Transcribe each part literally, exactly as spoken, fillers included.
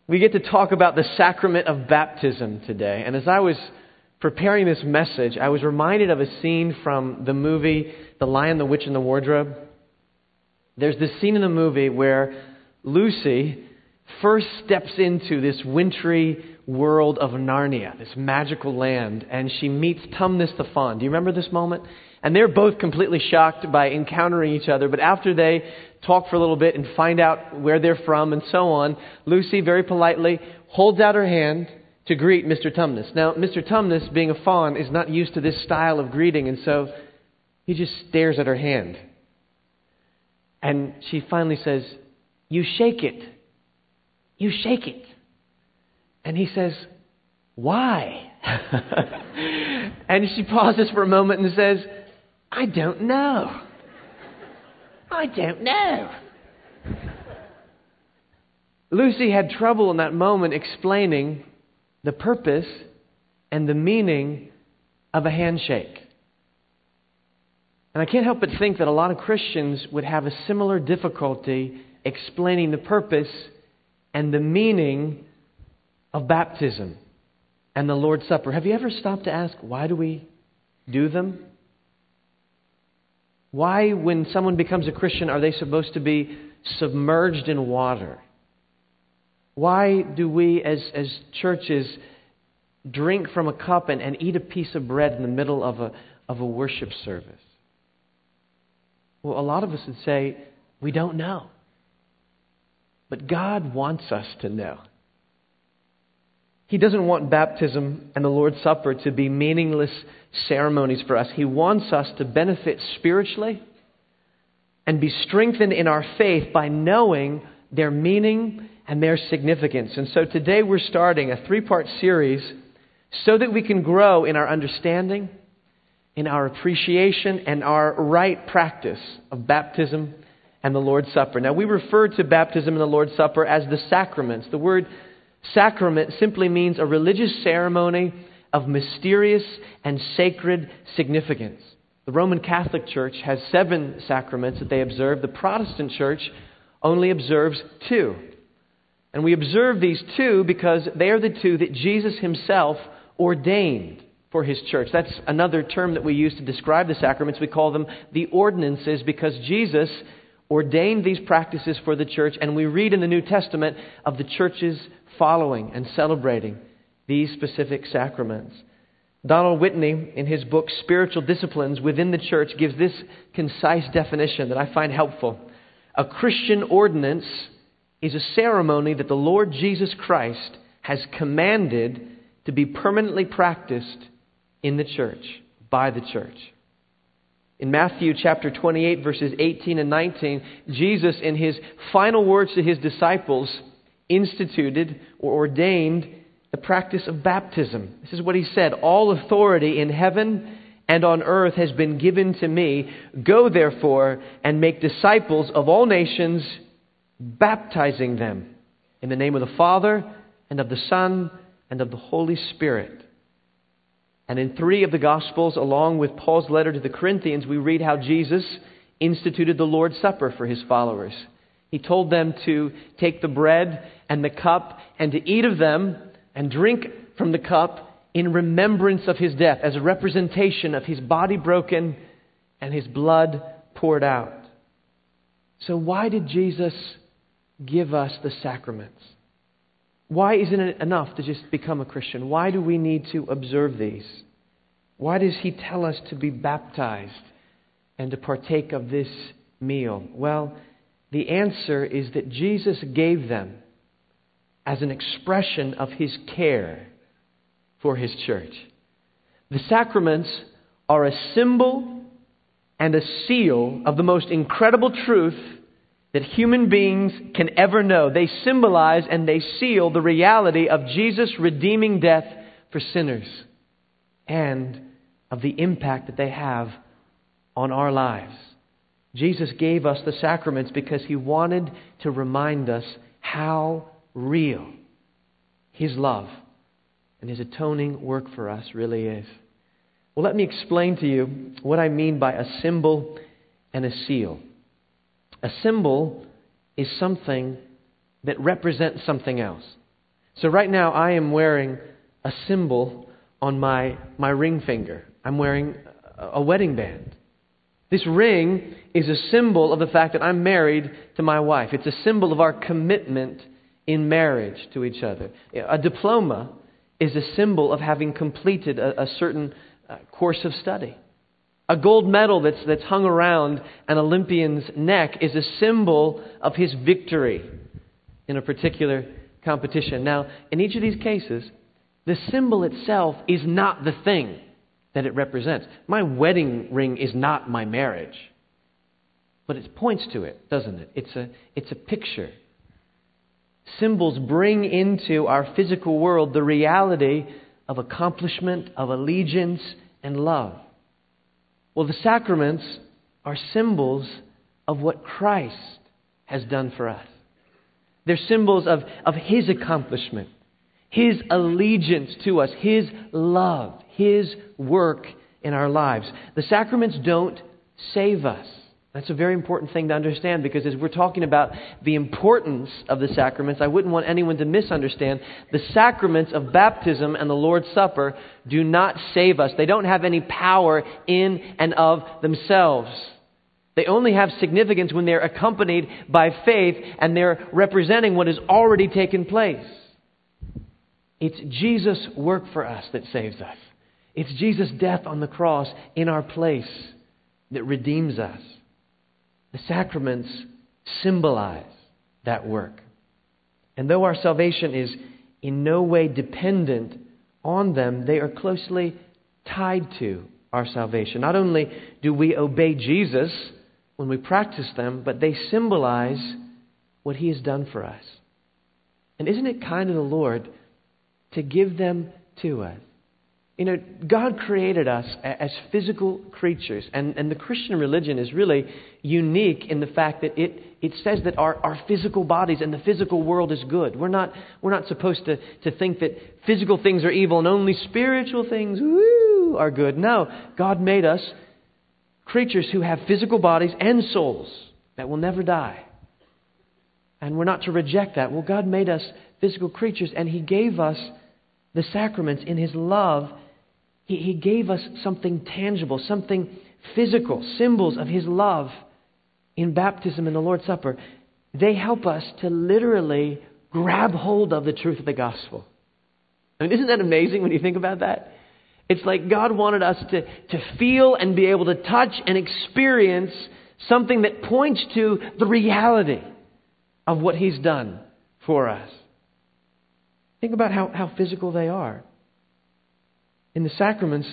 we get to talk about the sacrament of baptism today. And as I was preparing this message, I was reminded of a scene from the movie The Lion, the Witch, and the Wardrobe. There's this scene in the movie where Lucy first steps into this wintry world of Narnia, this magical land, and she meets Tumnus the Faun. Do you remember this moment? And they're both completely shocked by encountering each other, but after they talk for a little bit and find out where they're from and so on, Lucy very politely holds out her hand to greet Mister Tumnus. Now, Mister Tumnus, being a faun, is not used to this style of greeting, and so he just stares at her hand. And she finally says, "You shake it. You shake it." And he says, "Why?" And she pauses for a moment and says, "I don't know. I don't know." Lucy had trouble in that moment explaining the purpose and the meaning of a handshake. And I can't help but think that a lot of Christians would have a similar difficulty explaining the purpose and the meaning of baptism and the Lord's Supper. Have you ever stopped to ask, why do we do them? Why, when someone becomes a Christian, are they supposed to be submerged in water? Why do we as, as churches drink from a cup and, and eat a piece of bread in the middle of a, of a worship service? Well, a lot of us would say, we don't know. But God wants us to know. He doesn't want baptism and the Lord's Supper to be meaningless ceremonies for us. He wants us to benefit spiritually and be strengthened in our faith by knowing their meaning and their significance. And so today we're starting a three-part series so that we can grow in our understanding, in our appreciation, and our right practice of baptism and the Lord's Supper. Now, we refer to baptism and the Lord's Supper as the sacraments. The word sacrament simply means a religious ceremony of mysterious and sacred significance. The Roman Catholic Church has seven sacraments that they observe. The Protestant Church only observes two. And we observe these two because they are the two that Jesus himself ordained for his church. That's another term that we use to describe the sacraments. We call them the ordinances because Jesus ordained these practices for the church, and we read in the New Testament of the churches following and celebrating these specific sacraments. Donald Whitney, in his book Spiritual Disciplines Within the Church, gives this concise definition that I find helpful. A Christian ordinance is a ceremony that the Lord Jesus Christ has commanded to be permanently practiced in the church, by the church. In Matthew chapter twenty-eight, verses eighteen and nineteen, Jesus, in his final words to his disciples, instituted or ordained the practice of baptism. This is what he said: "All authority in heaven and on earth has been given to me. Go therefore and make disciples of all nations, baptizing them in the name of the Father and of the Son and of the Holy Spirit." And in three of the Gospels, along with Paul's letter to the Corinthians, we read how Jesus instituted the Lord's Supper for his followers. He told them to take the bread and the cup and to eat of them and drink from the cup in remembrance of his death, as a representation of his body broken and his blood poured out. So why did Jesus give us the sacraments? Why isn't it enough to just become a Christian? Why do we need to observe these? Why does he tell us to be baptized and to partake of this meal? Well, the answer is that Jesus gave them as an expression of his care for his church. The sacraments are a symbol and a seal of the most incredible truth that human beings can ever know. They symbolize and they seal the reality of Jesus' redeeming death for sinners and of the impact that they have on our lives. Jesus gave us the sacraments because he wanted to remind us how real his love and his atoning work for us really is. Well, let me explain to you what I mean by a symbol and a seal. A symbol is something that represents something else. So right now I am wearing a symbol on my, my ring finger. I'm wearing a, a wedding band. This ring is a symbol of the fact that I'm married to my wife. It's a symbol of our commitment in marriage to each other. A diploma is a symbol of having completed a, a certain uh, course of study. A gold medal that's, that's hung around an Olympian's neck is a symbol of his victory in a particular competition. Now, in each of these cases, the symbol itself is not the thing that it represents. My wedding ring is not my marriage. But it points to it, doesn't it? It's a, it's a picture. Symbols bring into our physical world the reality of accomplishment, of allegiance, and love. Well, the sacraments are symbols of what Christ has done for us. They're symbols of, of His accomplishment, His allegiance to us, His love, His work in our lives. The sacraments don't save us. That's a very important thing to understand, because as we're talking about the importance of the sacraments, I wouldn't want anyone to misunderstand. The sacraments of baptism and the Lord's Supper do not save us. They don't have any power in and of themselves. They only have significance when they're accompanied by faith and they're representing what has already taken place. It's Jesus' work for us that saves us. It's Jesus' death on the cross in our place that redeems us. The sacraments symbolize that work. And though our salvation is in no way dependent on them, they are closely tied to our salvation. Not only do we obey Jesus when we practice them, but they symbolize what He has done for us. And isn't it kind of the Lord to give them to us? You know, God created us as physical creatures, and, and the Christian religion is really unique in the fact that it, it says that our, our physical bodies and the physical world is good. We're not, we're not supposed to, to think that physical things are evil and only spiritual things, woo, are good. No, God made us creatures who have physical bodies and souls that will never die. And we're not to reject that. Well, God made us physical creatures, and He gave us the sacraments in His love. He, he gave us something tangible, something physical, symbols of His love in baptism and the Lord's Supper. They help us to literally grab hold of the truth of the gospel. I mean, isn't that amazing when you think about that? It's like God wanted us to, to feel and be able to touch and experience something that points to the reality of what He's done for us. Think about how, how physical they are. In the sacraments,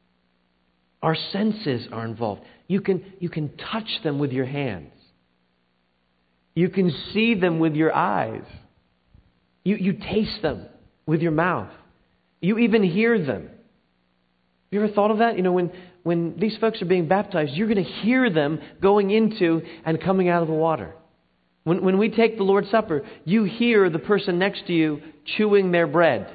our senses are involved. You can, you can touch them with your hands. You can see them with your eyes. You, you taste them with your mouth. You even hear them. You ever thought of that? You know, when, when these folks are being baptized, you're going to hear them going into and coming out of the water. When, when we take the Lord's Supper, you hear the person next to you chewing their bread.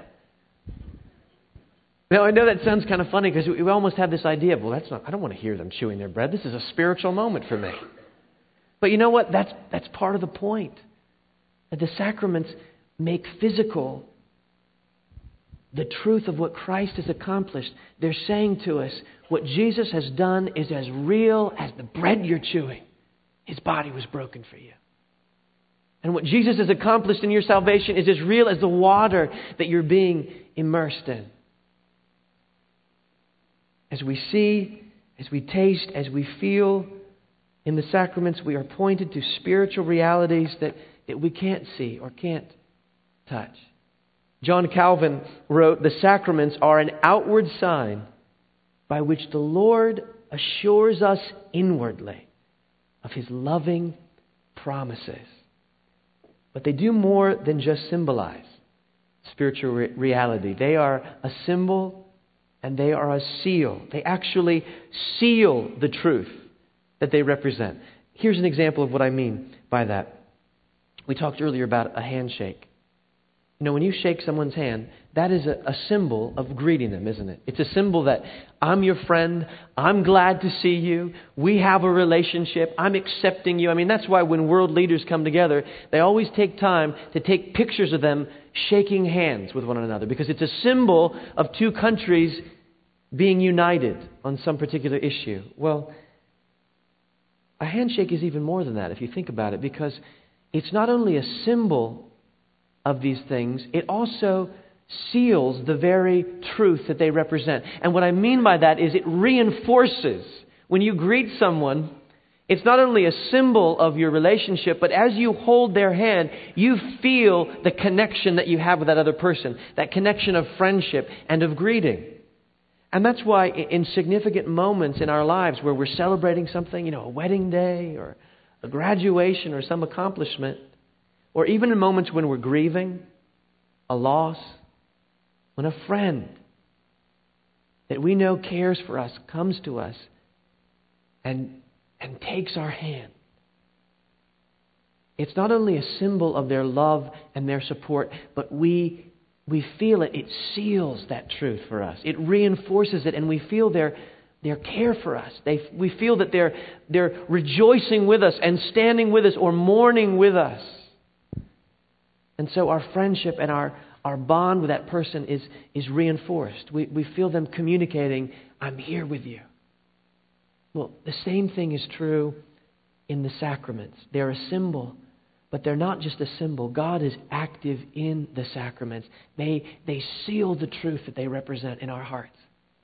Now, I know that sounds kind of funny because we almost have this idea of, well, that's not, I don't want to hear them chewing their bread. This is a spiritual moment for me. But you know what? That's, that's part of the point. That the sacraments make physical the truth of what Christ has accomplished. They're saying to us, what Jesus has done is as real as the bread you're chewing. His body was broken for you. And what Jesus has accomplished in your salvation is as real as the water that you're being immersed in. As we see, as we taste, as we feel in the sacraments, we are pointed to spiritual realities that, that we can't see or can't touch. John Calvin wrote, "The sacraments are an outward sign by which the Lord assures us inwardly of His loving promises." But they do more than just symbolize spiritual re- reality. They are a symbol and they are a seal. They actually seal the truth that they represent. Here's an example of what I mean by that. We talked earlier about a handshake. You know, when you shake someone's hand, that is a, a symbol of greeting them, isn't it? It's a symbol that I'm your friend, I'm glad to see you, we have a relationship, I'm accepting you. I mean, that's why when world leaders come together, they always take time to take pictures of them shaking hands with one another, because it's a symbol of two countries being united on some particular issue. Well, a handshake is even more than that if you think about it, because it's not only a symbol of these things, it also seals the very truth that they represent. And what I mean by that is it reinforces. When you greet someone, it's not only a symbol of your relationship, but as you hold their hand, you feel the connection that you have with that other person, that connection of friendship and of greeting. And that's why in significant moments in our lives where we're celebrating something, you know, a wedding day or a graduation or some accomplishment, or even in moments when we're grieving a loss, when a friend that we know cares for us comes to us and, and takes our hand, it's not only a symbol of their love and their support, but we we feel it. It seals that truth for us. It reinforces it, and we feel their their care for us. They we feel that they're they're rejoicing with us and standing with us or mourning with us. And so our friendship and our, our bond with that person is, is reinforced. We, we feel them communicating, I'm here with you. Well, the same thing is true in the sacraments. They're a symbol, but they're not just a symbol. God is active in the sacraments. They, they seal the truth that they represent in our hearts.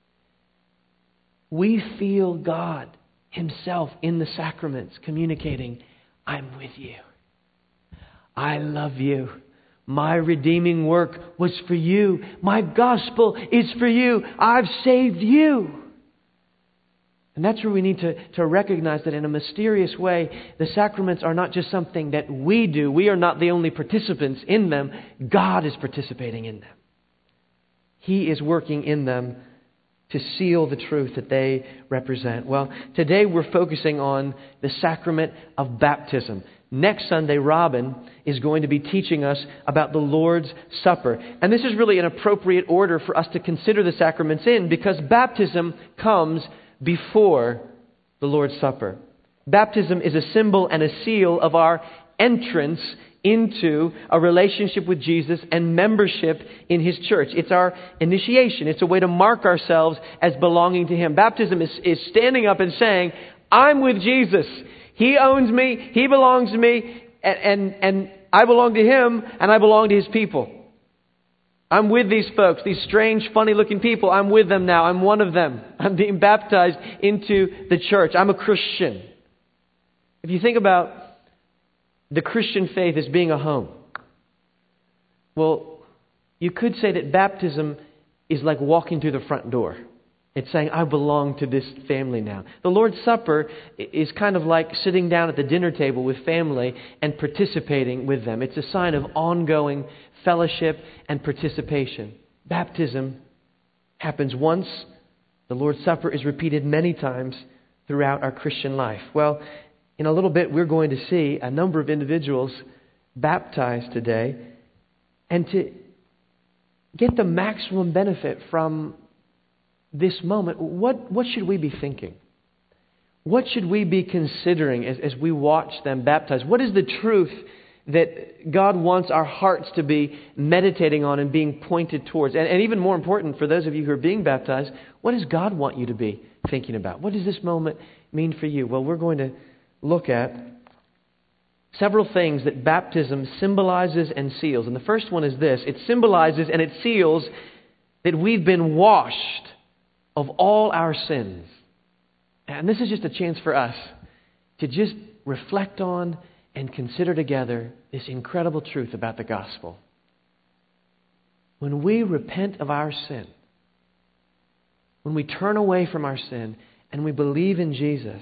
We feel God Himself in the sacraments communicating, I'm with you. I love you. My redeeming work was for you. My gospel is for you. I've saved you. And that's where we need to, to recognize that in a mysterious way, the sacraments are not just something that we do. We are not the only participants in them. God is participating in them. He is working in them to seal the truth that they represent. Well, today we're focusing on the sacrament of baptism. Next Sunday, Robin is going to be teaching us about the Lord's Supper. And this is really an appropriate order for us to consider the sacraments in, because baptism comes before the Lord's Supper. Baptism is a symbol and a seal of our entrance into a relationship with Jesus and membership in His church. It's our initiation. It's a way to mark ourselves as belonging to Him. Baptism is, is standing up and saying, I'm with Jesus. He owns me, He belongs to me, and, and, and I belong to Him, and I belong to His people. I'm with these folks, these strange, funny-looking people. I'm with them now. I'm one of them. I'm being baptized into the church. I'm a Christian. If you think about the Christian faith as being a home, well, you could say that baptism is like walking through the front door. It's saying, I belong to this family now. The Lord's Supper is kind of like sitting down at the dinner table with family and participating with them. It's a sign of ongoing fellowship and participation. Baptism happens once. The Lord's Supper is repeated many times throughout our Christian life. Well, in a little bit, we're going to see a number of individuals baptized today. And to get the maximum benefit from this moment, what, what should we be thinking? What should we be considering as, as we watch them baptized? What is the truth that God wants our hearts to be meditating on and being pointed towards? And, and even more important, for those of you who are being baptized, what does God want you to be thinking about? What does this moment mean for you? Well, we're going to look at several things that baptism symbolizes and seals. And the first one is this. It symbolizes and it seals that we've been washed of all our sins. And this is just a chance for us to just reflect on and consider together this incredible truth about the gospel. When we repent of our sin, when we turn away from our sin and we believe in Jesus,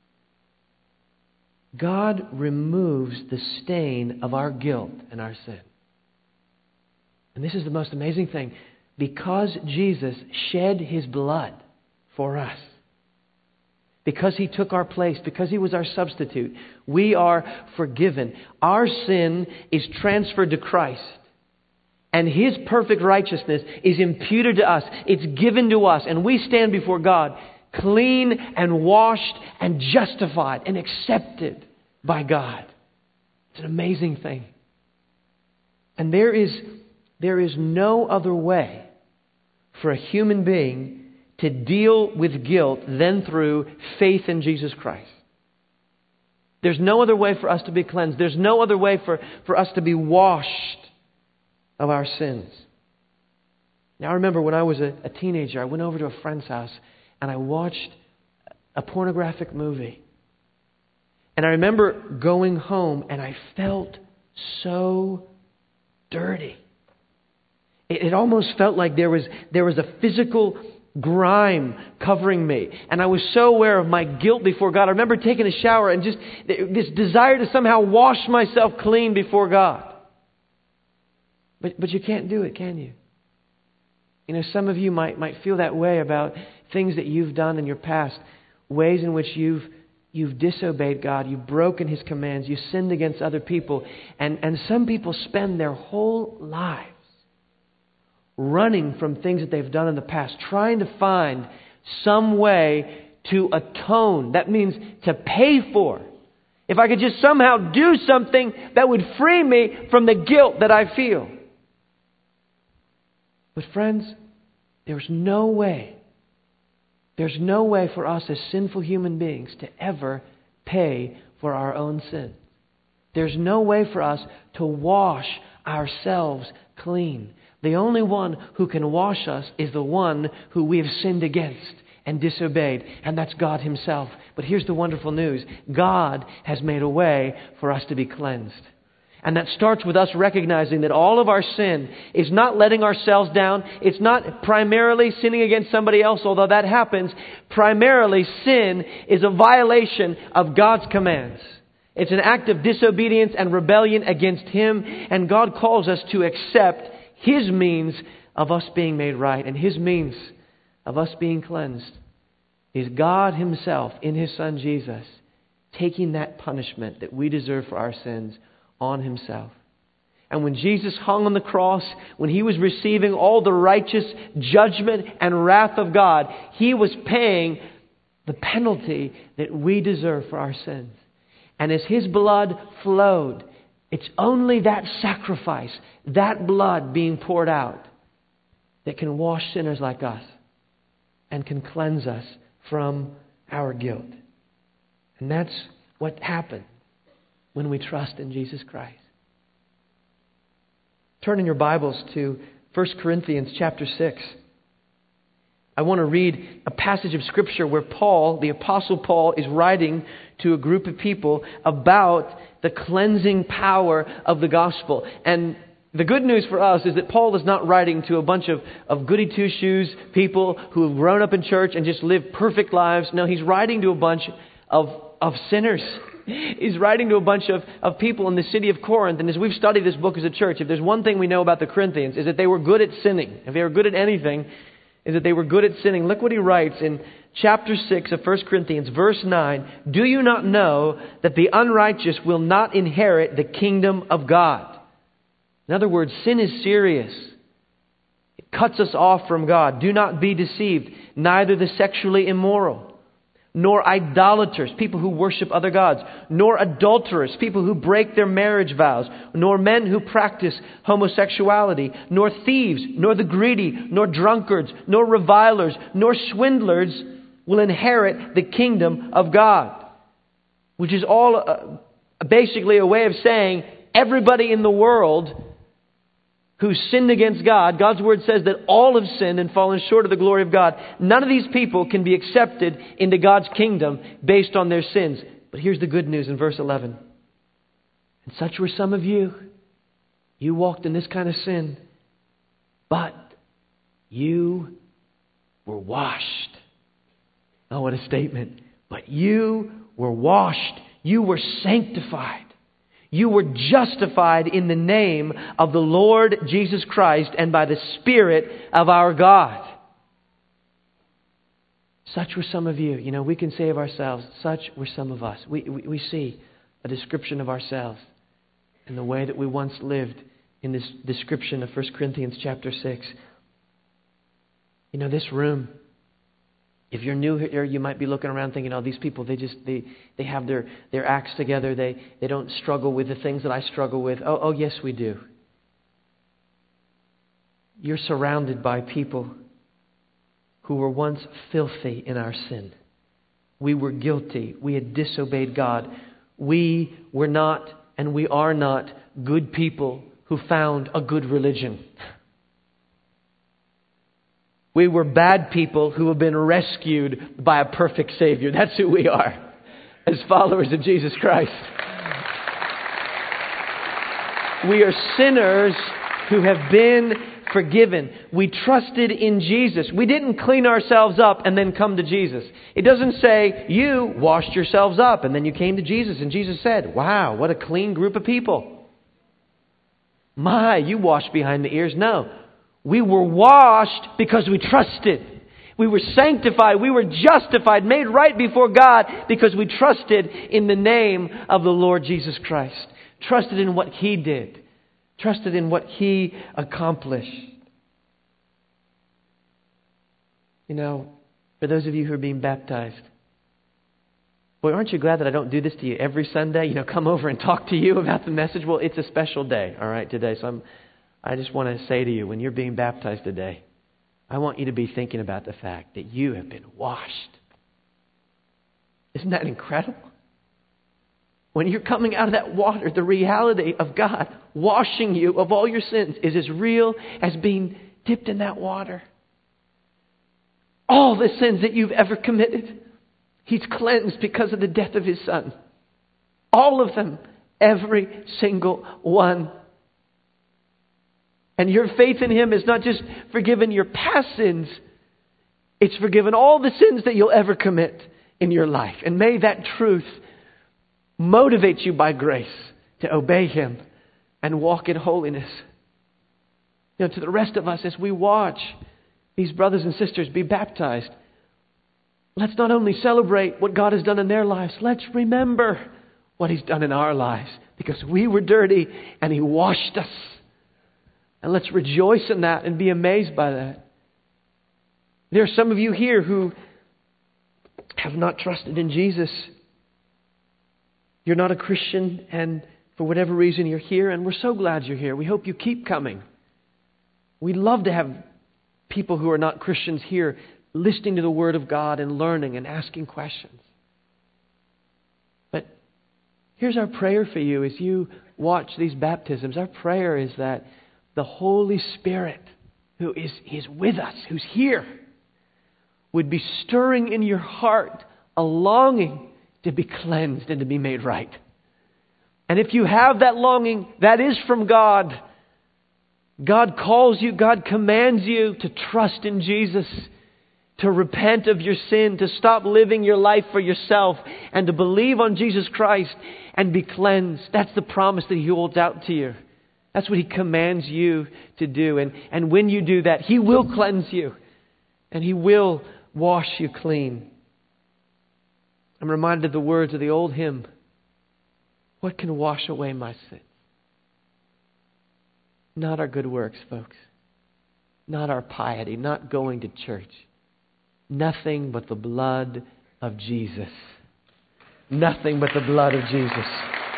God removes the stain of our guilt and our sin. And this is the most amazing thing. Because Jesus shed His blood for us, because He took our place, because He was our substitute, we are forgiven. Our sin is transferred to Christ. and His perfect righteousness is imputed to us. It's given to us, and we stand before God clean and washed and justified and accepted by God. It's an amazing thing. And there is, there is no other way for a human being to deal with guilt than through faith in Jesus Christ. There's no other way for us to be cleansed. There's no other way for, for us to be washed of our sins. Now, I remember when I was a, a teenager, I went over to a friend's house and I watched a pornographic movie. And I remember going home and I felt so dirty. It, it almost felt like there was there was a physical grime covering me. And I was so aware of my guilt before God. I remember taking a shower and just this desire to somehow wash myself clean before God. But but you can't do it, can you? You know, some of you might might feel that way about things that you've done in your past, ways in which you've you've disobeyed God, you've broken His commands, you sinned against other people, and, and some people spend their whole lives running from things that they've done in the past, trying to find some way to atone. That means to pay for. If I could just somehow do something that would free me from the guilt that I feel. But friends, there's no way, there's no way for us as sinful human beings to ever pay for our own sin. There's no way for us to wash ourselves clean. The only one who can wash us is the one who we have sinned against and disobeyed, and that's God Himself. But here's the wonderful news. God has made a way for us to be cleansed. And that starts with us recognizing that all of our sin is not letting ourselves down. It's not primarily sinning against somebody else, although that happens. Primarily, sin is a violation of God's commands. It's an act of disobedience and rebellion against Him. And God calls us to accept His means of us being made right. And His means of us being cleansed is God Himself in His Son Jesus taking that punishment that we deserve for our sins on Himself. And when Jesus hung on the cross, when He was receiving all the righteous judgment and wrath of God, He was paying the penalty that we deserve for our sins. And as His blood flowed, it's only that sacrifice, that blood being poured out, that can wash sinners like us and can cleanse us from our guilt. And that's what happened when we trust in Jesus Christ. Turn in your Bibles to First Corinthians chapter six. I want to read a passage of Scripture where Paul, the Apostle Paul, is writing to a group of people about the cleansing power of the gospel. And the good news for us is that Paul is not writing to a bunch of, of goody two-shoes people who have grown up in church and just live perfect lives. No, he's writing to a bunch of, of sinners. He's writing to a bunch of, of people in the city of Corinth. And as we've studied this book as a church, if there's one thing we know about the Corinthians, is that they were good at sinning. If they were good at anything, is that they were good at sinning. Look what he writes in chapter six of First Corinthians, verse nine. Do you not know that the unrighteous will not inherit the kingdom of God? In other words, sin is serious. It cuts us off from God. Do not be deceived. Neither the sexually immoral, nor idolaters, people who worship other gods, nor adulterers, people who break their marriage vows, nor men who practice homosexuality, nor thieves, nor the greedy, nor drunkards, nor revilers, nor swindlers will inherit the kingdom of God. Which is all uh, basically a way of saying everybody in the world who sinned against God. God's Word says that all have sinned and fallen short of the glory of God. None of these people can be accepted into God's kingdom based on their sins. But here's the good news in verse eleven. And such were some of you. You walked in this kind of sin, but you were washed. Oh, what a statement. But you were washed. You were sanctified. You were justified in the name of the Lord Jesus Christ and by the Spirit of our God. Such were some of you. You know, we can say of ourselves, such were some of us. We, we, we see a description of ourselves in the way that we once lived in this description of First Corinthians chapter six. You know, this room, if you're new here, you might be looking around thinking, oh, these people, they just, they, they have their, their acts together. They, they don't struggle with the things that I struggle with. Oh, oh, yes, we do. You're surrounded by people who were once filthy in our sin. We were guilty. We had disobeyed God. We were not, and we are not, good people who found a good religion. We were bad people who have been rescued by a perfect Savior. That's who we are as followers of Jesus Christ. We are sinners who have been forgiven. We trusted in Jesus. We didn't clean ourselves up and then come to Jesus. It doesn't say you washed yourselves up and then you came to Jesus and Jesus said, wow, what a clean group of people. My, you washed behind the ears. No. We were washed because we trusted. We were sanctified. We were justified, made right before God because we trusted in the name of the Lord Jesus Christ. Trusted in what He did. Trusted in what He accomplished. You know, for those of you who are being baptized, boy, aren't you glad that I don't do this to you every Sunday? You know, come over and talk to you about the message. Well, it's a special day, all right, today. So I'm, I just want to say to you, when you're being baptized today, I want you to be thinking about the fact that you have been washed. Isn't that incredible? When you're coming out of that water, the reality of God washing you of all your sins is as real as being dipped in that water. All the sins that you've ever committed, He's cleansed because of the death of His Son. All of them. Every single one. And your faith in Him is not just forgiven your past sins. It's forgiven all the sins that you'll ever commit in your life. And may that truth motivate you by grace to obey Him and walk in holiness. You know, to the rest of us, as we watch these brothers and sisters be baptized, let's not only celebrate what God has done in their lives, let's remember what He's done in our lives. Because we were dirty and He washed us. And let's rejoice in that and be amazed by that. There are some of you here who have not trusted in Jesus. You're not a Christian, and for whatever reason you're here, and we're so glad you're here. We hope you keep coming. We'd love to have people who are not Christians here listening to the Word of God and learning and asking questions. But here's our prayer for you as you watch these baptisms. Our prayer is that the Holy Spirit, who is, is with us, who's here, would be stirring in your heart a longing to be cleansed and to be made right. And if you have that longing, that is from God. God calls you, God commands you to trust in Jesus, to repent of your sin, to stop living your life for yourself, and to believe on Jesus Christ and be cleansed. That's the promise that He holds out to you. That's what He commands you to do. And, and when you do that, He will cleanse you. And He will wash you clean. I'm reminded of the words of the old hymn. What can wash away my sins? Not our good works, folks. Not our piety. Not going to church. Nothing but the blood of Jesus. Nothing but the blood of Jesus.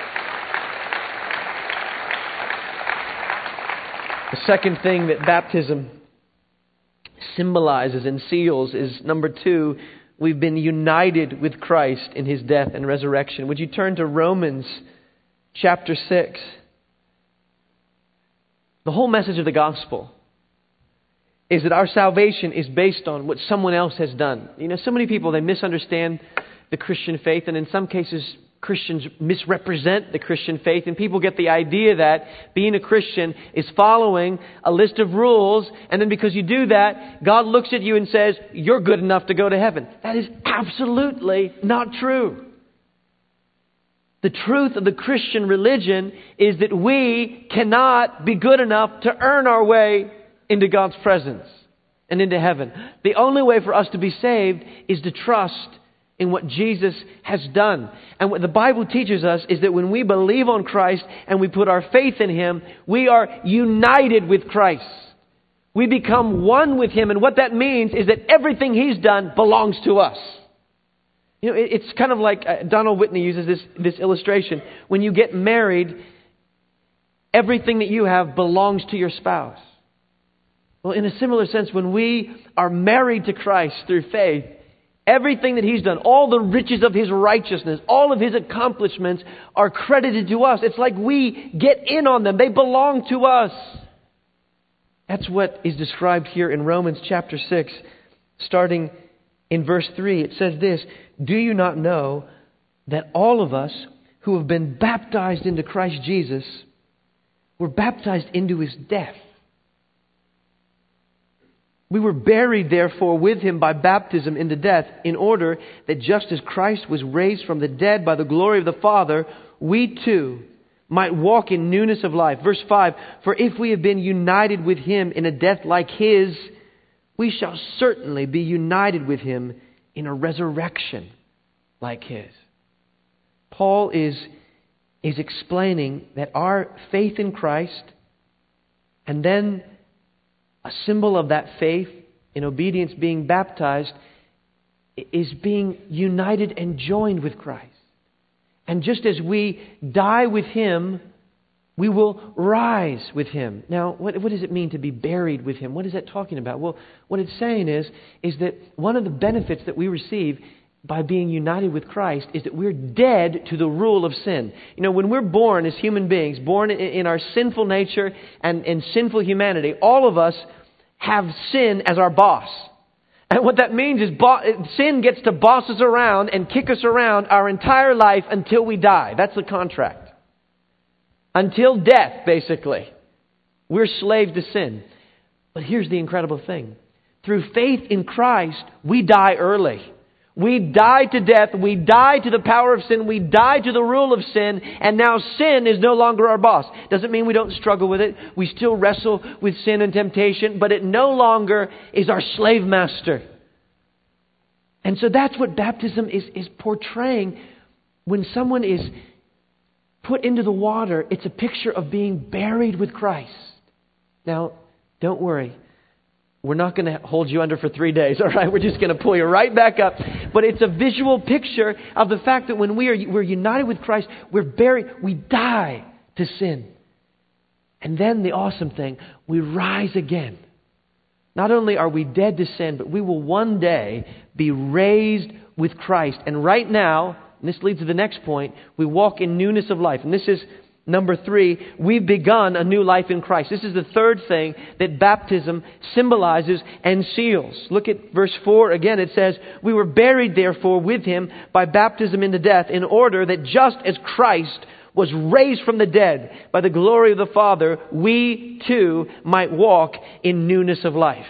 The second thing that baptism symbolizes and seals is, number two, we've been united with Christ in His death and resurrection. Would you turn to Romans chapter six? The whole message of the gospel is that our salvation is based on what someone else has done. You know, so many people, they misunderstand the Christian faith, and in some cases, Christians misrepresent the Christian faith, and people get the idea that being a Christian is following a list of rules, and then because you do that, God looks at you and says, you're good enough to go to heaven. That is absolutely not true. The truth of the Christian religion is that we cannot be good enough to earn our way into God's presence and into heaven. The only way for us to be saved is to trust in what Jesus has done. And what the Bible teaches us is that when we believe on Christ and we put our faith in Him, we are united with Christ. We become one with Him, and what that means is that everything He's done belongs to us. You know, it's kind of like uh, Donald Whitney uses this, this illustration. When you get married, everything that you have belongs to your spouse. Well, in a similar sense, when we are married to Christ through faith, everything that He's done, all the riches of His righteousness, all of His accomplishments are credited to us. It's like we get in on them. They belong to us. That's what is described here in Romans chapter six, starting in verse three. It says this, "Do you not know that all of us who have been baptized into Christ Jesus were baptized into His death? We were buried, therefore, with Him by baptism into death, in order that just as Christ was raised from the dead by the glory of the Father, we too might walk in newness of life." Verse five, "For if we have been united with Him in a death like His, we shall certainly be united with Him in a resurrection like His." Paul is, is explaining that our faith in Christ, and then a symbol of that faith in obedience, being baptized, is being united and joined with Christ. And just as we die with Him, we will rise with Him. Now, what, what does it mean to be buried with Him? What is that talking about? Well, what it's saying is, is that one of the benefits that we receive by being united with Christ is that we're dead to the rule of sin. You know, when we're born as human beings, born in, in our sinful nature and, and sinful humanity, all of us have sin as our boss. And what that means is bo- sin gets to boss us around and kick us around our entire life until we die. That's the contract. Until death, basically. We're slaves to sin. But here's the incredible thing. Through faith in Christ, we die early. We die to death. We die to the power of sin. We die to the rule of sin. And now sin is no longer our boss. Doesn't mean we don't struggle with it. We still wrestle with sin and temptation. But it no longer is our slave master. And so that's what baptism is, is portraying. When someone is put into the water, it's a picture of being buried with Christ. Now, don't worry. We're not going to hold you under for three days, all right? We're just going to pull you right back up. But it's a visual picture of the fact that when we are we're united with Christ, we're buried, we die to sin. And then the awesome thing, we rise again. Not only are we dead to sin, but we will one day be raised with Christ. And right now, and this leads to the next point, we walk in newness of life. And this is number three, we've begun a new life in Christ. This is the third thing that baptism symbolizes and seals. Look at verse four again. It says, "We were buried therefore with Him by baptism into death, in order that just as Christ was raised from the dead by the glory of the Father, we too might walk in newness of life."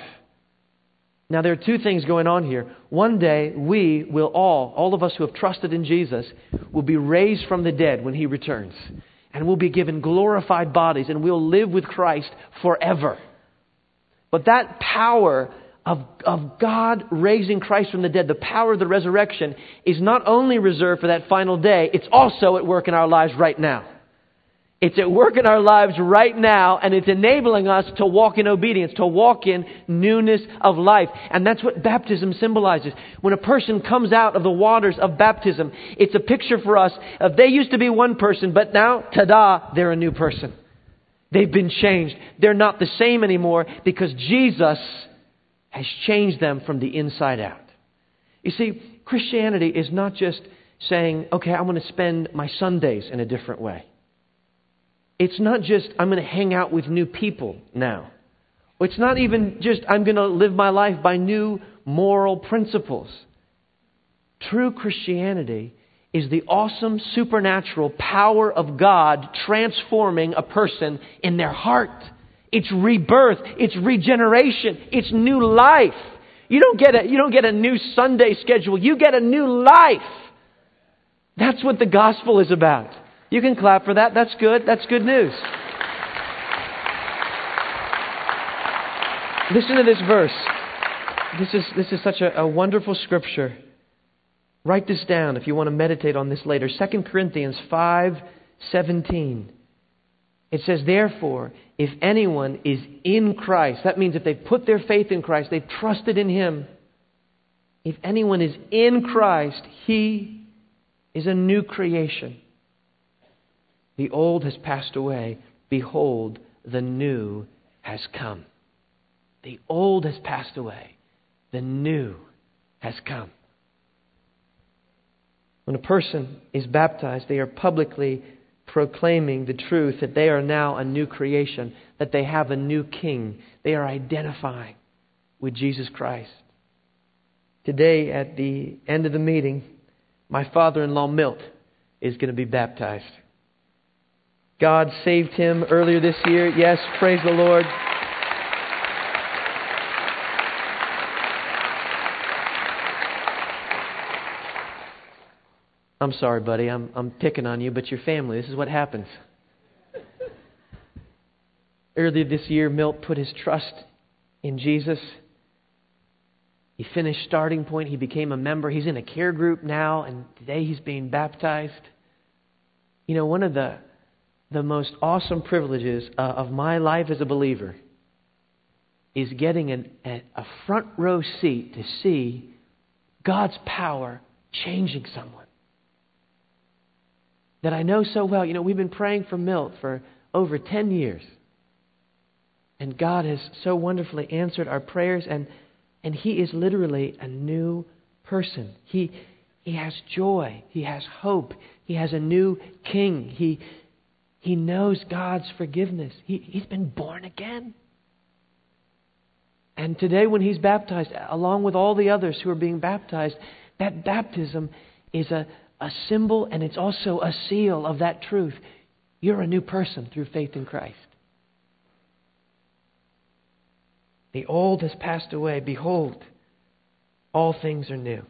Now there are two things going on here. One day we will all, all of us who have trusted in Jesus, will be raised from the dead when He returns. And we'll be given glorified bodies, and we'll live with Christ forever. But that power of, of God raising Christ from the dead, the power of the resurrection, is not only reserved for that final day, it's also at work in our lives right now. It's at work in our lives right now, and it's enabling us to walk in obedience, to walk in newness of life. And that's what baptism symbolizes. When a person comes out of the waters of baptism, it's a picture for us of they used to be one person, but now, ta-da, they're a new person. They've been changed. They're not the same anymore because Jesus has changed them from the inside out. You see, Christianity is not just saying, okay, I'm going to spend my Sundays in a different way. It's not just, I'm going to hang out with new people now. It's not even just, I'm going to live my life by new moral principles. True Christianity is the awesome supernatural power of God transforming a person in their heart. It's rebirth. It's regeneration. It's new life. You don't get a, you don't get a new Sunday schedule. You get a new life. That's what the gospel is about. You can clap for that. That's good. That's good news. Listen to this verse. This is, this is such a, a wonderful scripture. Write this down if you want to meditate on this later. Second Corinthians five seventeen. It says, therefore, if anyone is in Christ, that means if they've put their faith in Christ, they've trusted in Him. If anyone is in Christ, he is a new creation. The old has passed away. Behold, the new has come. The old has passed away. The new has come. When a person is baptized, they are publicly proclaiming the truth that they are now a new creation, that they have a new king. They are identifying with Jesus Christ. Today, at the end of the meeting, my father-in-law, Milt, is going to be baptized. God saved him earlier this year. Yes, praise the Lord. I'm sorry, buddy. I'm I'm picking on you, but your family. This is what happens. Earlier this year, Milt put his trust in Jesus. He finished Starting Point. He became a member. He's in a care group now, and today he's being baptized. You know, one of the the most awesome privileges uh, of my life as a believer is getting an, a, a front row seat to see God's power changing someone that I know so well. You know, we've been praying for Milt for over ten years. And God has so wonderfully answered our prayers, and and he is literally a new person. He he has joy. He has hope. He has a new king. He he knows God's forgiveness. He he's been born again. And today when he's baptized, along with all the others who are being baptized, that baptism is a, a symbol, and it's also a seal of that truth. You're a new person through faith in Christ. The old has passed away. Behold, all things are new.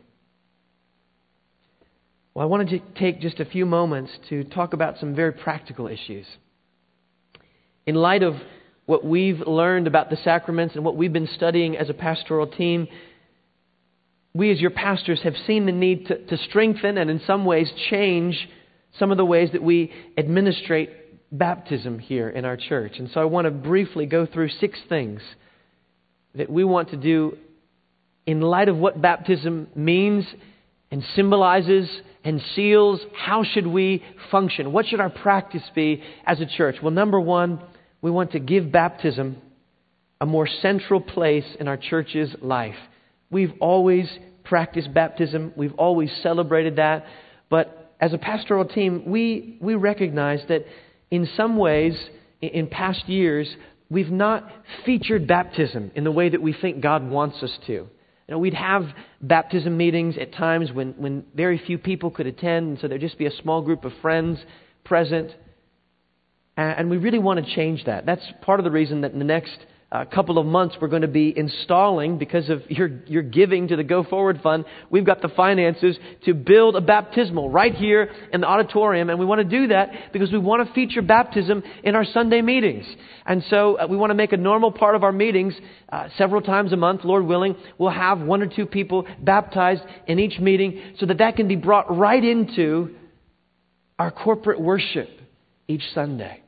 Well, I wanted to take just a few moments to talk about some very practical issues. In light of what we've learned about the sacraments and what we've been studying as a pastoral team, we as your pastors have seen the need to, to strengthen and in some ways change some of the ways that we administrate baptism here in our church. And so I want to briefly go through six things that we want to do in light of what baptism means and symbolizes and seals. How should we function? What should our practice be as a church? Well, number one, we want to give baptism a more central place in our church's life. We've always practiced baptism. We've always celebrated that. But as a pastoral team, we, we recognize that in some ways, in past years, we've not featured baptism in the way that we think God wants us to. You know, we'd have baptism meetings at times when, when very few people could attend, and so there'd just be a small group of friends present. And we really want to change that. That's part of the reason that in the next uh, couple of months we're going to be installing, because of your, your giving to the Go Forward Fund, we've got the finances to build a baptismal right here in the auditorium. And we want to do that because we want to feature baptism in our Sunday meetings. And so uh, we want to make a normal part of our meetings uh, several times a month, Lord willing. We'll have one or two people baptized in each meeting so that that can be brought right into our corporate worship each Sunday.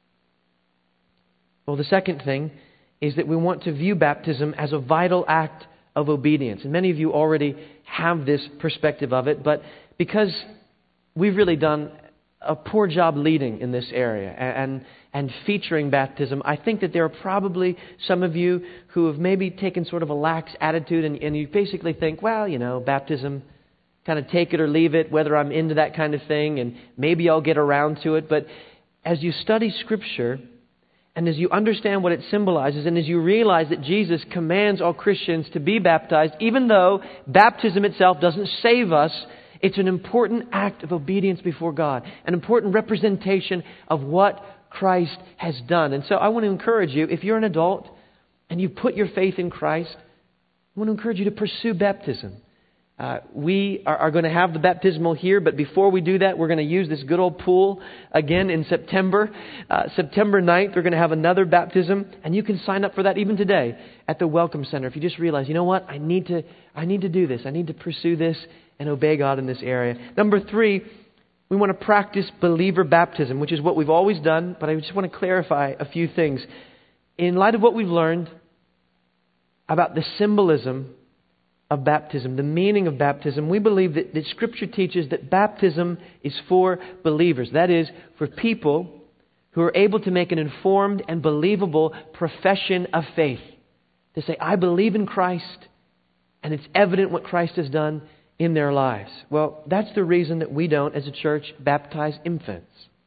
Well, the second thing is that we want to view baptism as a vital act of obedience. And many of you already have this perspective of it, but because we've really done a poor job leading in this area and, and featuring baptism, I think that there are probably some of you who have maybe taken sort of a lax attitude, and, and you basically think, well, you know, baptism, kind of take it or leave it, whether I'm into that kind of thing, and maybe I'll get around to it. But as you study Scripture, and as you understand what it symbolizes, and as you realize that Jesus commands all Christians to be baptized, even though baptism itself doesn't save us, it's an important act of obedience before God, an important representation of what Christ has done. And so I want to encourage you, if you're an adult and you've put your faith in Christ, I want to encourage you to pursue baptism. Uh, we are, are going to have the baptismal here, but before we do that, we're going to use this good old pool again in September. Uh, September ninth, we're going to have another baptism, and you can sign up for that even today at the Welcome Center. If you just realize, you know what, I need to, I need to do this. I need to pursue this, and obey God in this area. Number three, we want to practice believer baptism, which is what we've always done, but I just want to clarify a few things. In light of what we've learned about the symbolism of baptism, the meaning of baptism, we believe that, that Scripture teaches that baptism is for believers. That is, for people who are able to make an informed and believable profession of faith. To say, I believe in Christ, and it's evident what Christ has done in their lives. Well, that's the reason that we don't, as a church, baptize infants.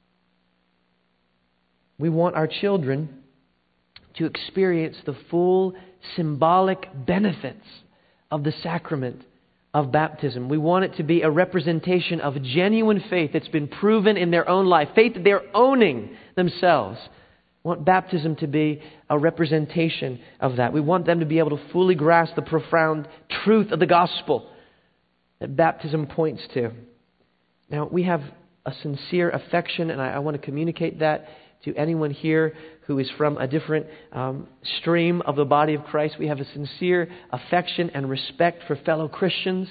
We want our children to experience the full symbolic benefits of the sacrament of baptism. We want it to be a representation of genuine faith that's been proven in their own life, faith that they're owning themselves. We want baptism to be a representation of that. We want them to be able to fully grasp the profound truth of the gospel that baptism points to. Now, we have a sincere affection, and I, I want to communicate that to anyone here who is from a different um, stream of the body of Christ. We have a sincere affection and respect for fellow Christians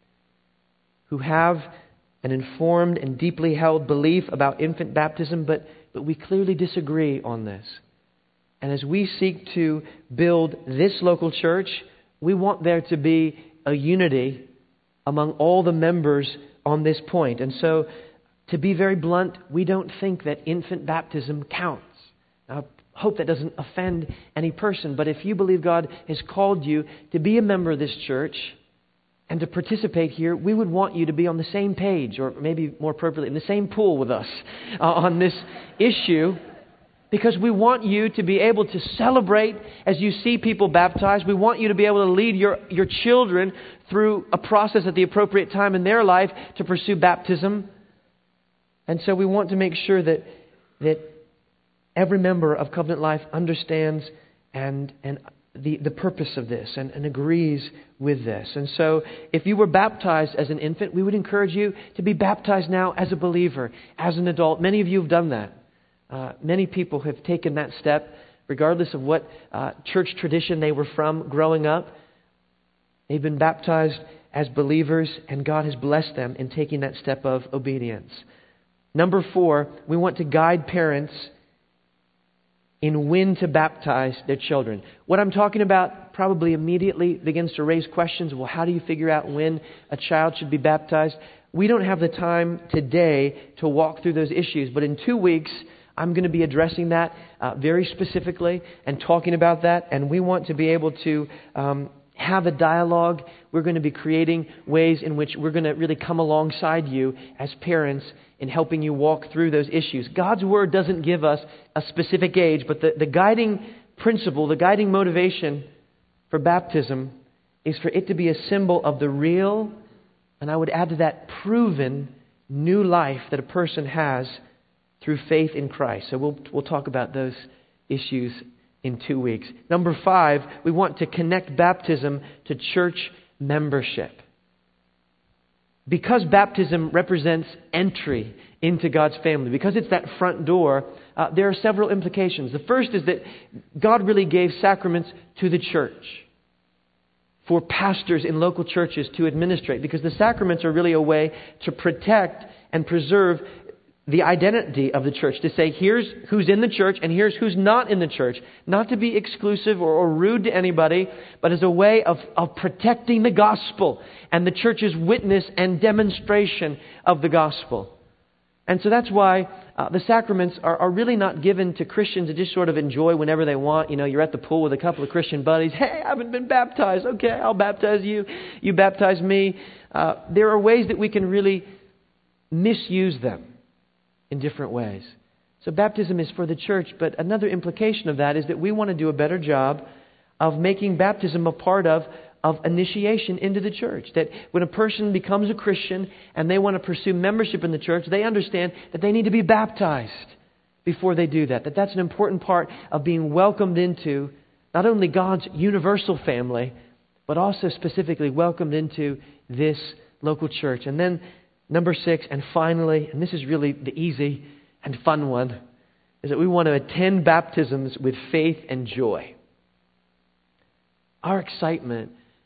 who have an informed and deeply held belief about infant baptism, but, but we clearly disagree on this. And as we seek to build this local church, we want there to be a unity among all the members on this point. And so, to be very blunt, we don't think that infant baptism counts. Now, I hope that doesn't offend any person, but if you believe God has called you to be a member of this church and to participate here, we would want you to be on the same page, or maybe more appropriately, in the same pool with us uh, on this issue, because we want you to be able to celebrate as you see people baptized. We want you to be able to lead your, your children through a process at the appropriate time in their life to pursue baptism. And so we want to make sure that that every member of Covenant Life understands and and the, the purpose of this and, and agrees with this. And so if you were baptized as an infant, we would encourage you to be baptized now as a believer, as an adult. Many of you have done that. Uh, many people have taken that step, regardless of what uh, church tradition they were from growing up. They've been baptized as believers, and God has blessed them in taking that step of obedience. Number four, we want to guide parents in when to baptize their children. What I'm talking about probably immediately begins to raise questions. Well, how do you figure out when a child should be baptized? We don't have the time today to walk through those issues, but in two weeks, I'm going to be addressing that uh, very specifically and talking about that, and we want to be able to um, have a dialogue. We're going to be creating ways in which we're going to really come alongside you as parents in helping you walk through those issues. God's Word doesn't give us a specific age, but the, the guiding principle, the guiding motivation for baptism is for it to be a symbol of the real, and I would add to that, proven new life that a person has through faith in Christ. So we'll we'll talk about those issues in two weeks. Number five, we want to connect baptism to church membership. Because baptism represents entry into God's family, because it's that front door, uh, there are several implications. The first is that God really gave sacraments to the church for pastors in local churches to administrate, because the sacraments are really a way to protect and preserve the identity of the church, to say here's who's in the church and here's who's not in the church. Not to be exclusive or, or rude to anybody, but as a way of, of protecting the gospel and the church's witness and demonstration of the gospel. And so that's why uh, the sacraments are, are really not given to Christians to just sort of enjoy whenever they want. You know, you're at the pool with a couple of Christian buddies. Hey, I haven't been baptized. Okay, I'll baptize you. You baptize me. Uh, there are ways that we can really misuse them in different ways. So baptism is for the church, but another implication of that is that we want to do a better job of making baptism a part of, of initiation into the church. That when a person becomes a Christian and they want to pursue membership in the church, they understand that they need to be baptized before they do that. That that's an important part of being welcomed into not only God's universal family, but also specifically welcomed into this local church. And then number six, and finally, and this is really the easy and fun one, is that we want to attend baptisms with faith and joy. Our excitement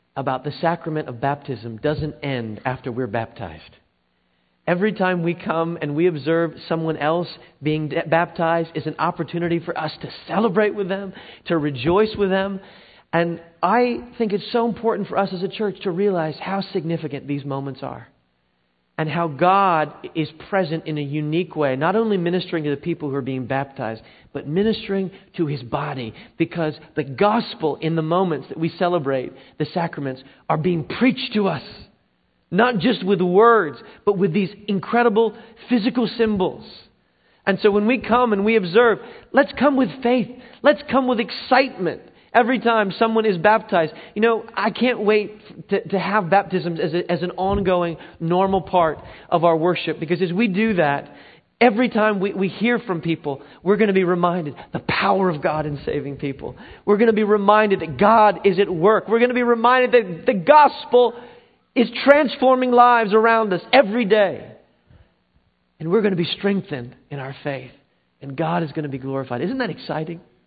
about the sacrament of baptism doesn't end after we're baptized. Every time we come and we observe someone else being baptized is an opportunity for us to celebrate with them, to rejoice with them. And I think it's so important for us as a church to realize how significant these moments are. And how God is present in a unique way, not only ministering to the people who are being baptized, but ministering to His body. Because the gospel in the moments that we celebrate the sacraments are being preached to us. Not just with words, but with these incredible physical symbols. And so when we come and we observe, let's come with faith. Let's come with excitement. Every time someone is baptized, you know, I can't wait to, to have baptisms as, a, as an ongoing, normal part of our worship. Because as we do that, every time we, we hear from people, we're going to be reminded the power of God in saving people. We're going to be reminded that God is at work. We're going to be reminded that the gospel is transforming lives around us every day. And we're going to be strengthened in our faith. And God is going to be glorified. Isn't that exciting?